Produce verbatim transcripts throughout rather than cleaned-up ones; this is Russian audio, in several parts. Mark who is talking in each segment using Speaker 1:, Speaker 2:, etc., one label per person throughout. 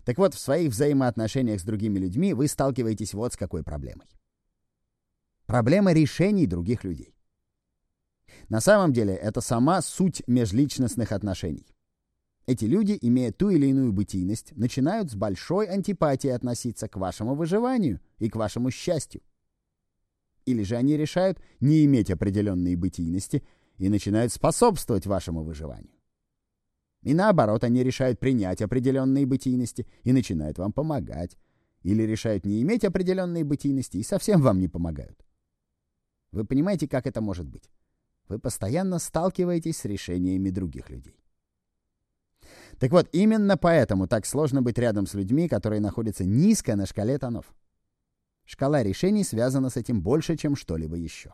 Speaker 1: Так вот, в своих взаимоотношениях с другими людьми вы сталкиваетесь вот с какой проблемой. Проблема решений других людей. На самом деле, это сама суть межличностных отношений. Эти люди, имея ту или иную бытийность, начинают с большой антипатией относиться к вашему выживанию и к вашему счастью. Или же они решают не иметь определенной бытийности и начинают способствовать вашему выживанию. И наоборот, они решают принять определенные бытийности и начинают вам помогать. Или решают не иметь определенной бытийности и совсем вам не помогают. Вы понимаете, как это может быть? Вы постоянно сталкиваетесь с решениями других людей. Так вот, именно поэтому так сложно быть рядом с людьми, которые находятся низко на шкале тонов. Шкала решений связана с этим больше, чем что-либо еще.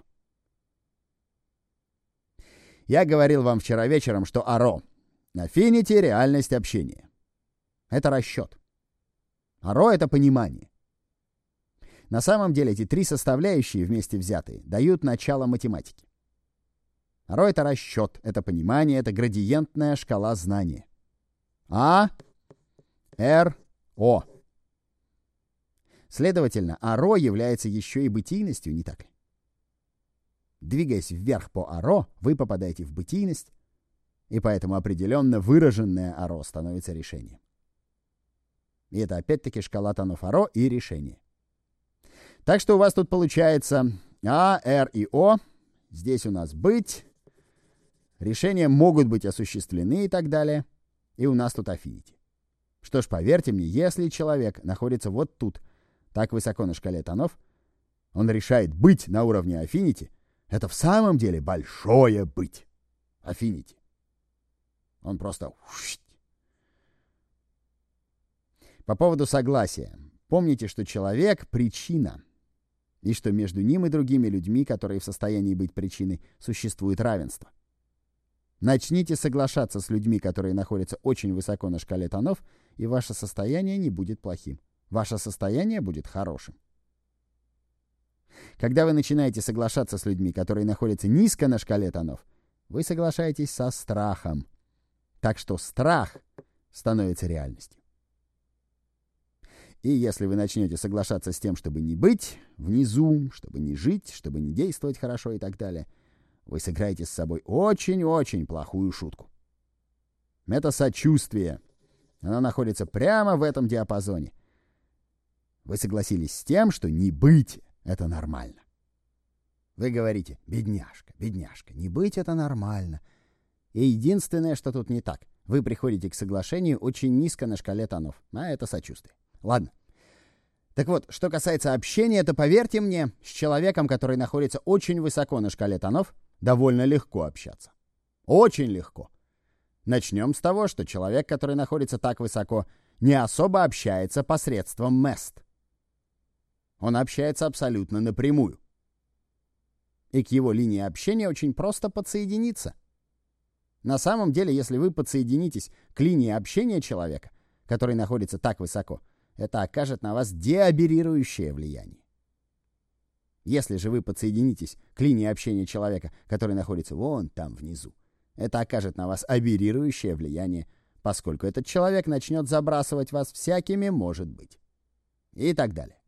Speaker 1: Я говорил вам вчера вечером, что Аро — аффинити — реальность общения. Это расчет. Аро — это понимание. На самом деле эти три составляющие вместе взятые дают начало математике. Аро — это расчет, это понимание, это градиентная шкала знания. А, Р, О. Следовательно, Аро является еще и бытийностью, не так ли? Двигаясь вверх по Аро, вы попадаете в бытийность, и поэтому определенно выраженное Аро становится решением. И это опять-таки шкала тонов Аро и решение. Так что у вас тут получается А, Р и О. Здесь у нас быть. Решения могут быть осуществлены и так далее. И у нас тут аффинити. Что ж, поверьте мне, если человек находится вот тут, так высоко на шкале тонов, он решает быть на уровне аффинити, это в самом деле большое быть. Аффинити. Он просто... По поводу согласия. Помните, что человек — причина, и что между ним и другими людьми, которые в состоянии быть причиной, существует равенство. Начните соглашаться с людьми, которые находятся очень высоко на шкале тонов, и ваше состояние не будет плохим. Ваше состояние будет хорошим. Когда вы начинаете соглашаться с людьми, которые находятся низко на шкале тонов, вы соглашаетесь со страхом. Так что страх становится реальностью. И если вы начнете соглашаться с тем, чтобы не быть внизу, чтобы не жить, чтобы не действовать хорошо и так далее, вы сыграете с собой очень-очень плохую шутку. Это сочувствие. Оно находится прямо в этом диапазоне. Вы согласились с тем, что не быть — это нормально. Вы говорите: бедняжка, бедняжка, не быть — это нормально. И единственное, что тут не так, вы приходите к соглашению очень низко на шкале тонов, а это сочувствие. Ладно. Так вот, что касается общения, то поверьте мне, с человеком, который находится очень высоко на шкале тонов, довольно легко общаться. Очень легко. Начнем с того, что человек, который находится так высоко, не особо общается посредством мест. Он общается абсолютно напрямую. И к его линии общения очень просто подсоединиться. На самом деле, если вы подсоединитесь к линии общения человека, который находится так высоко, это окажет на вас деаберрирующее влияние. Если же вы подсоединитесь к линии общения человека, который находится вон там внизу, это окажет на вас аберрирующее влияние, поскольку этот человек начнет забрасывать вас всякими «может быть» и так далее.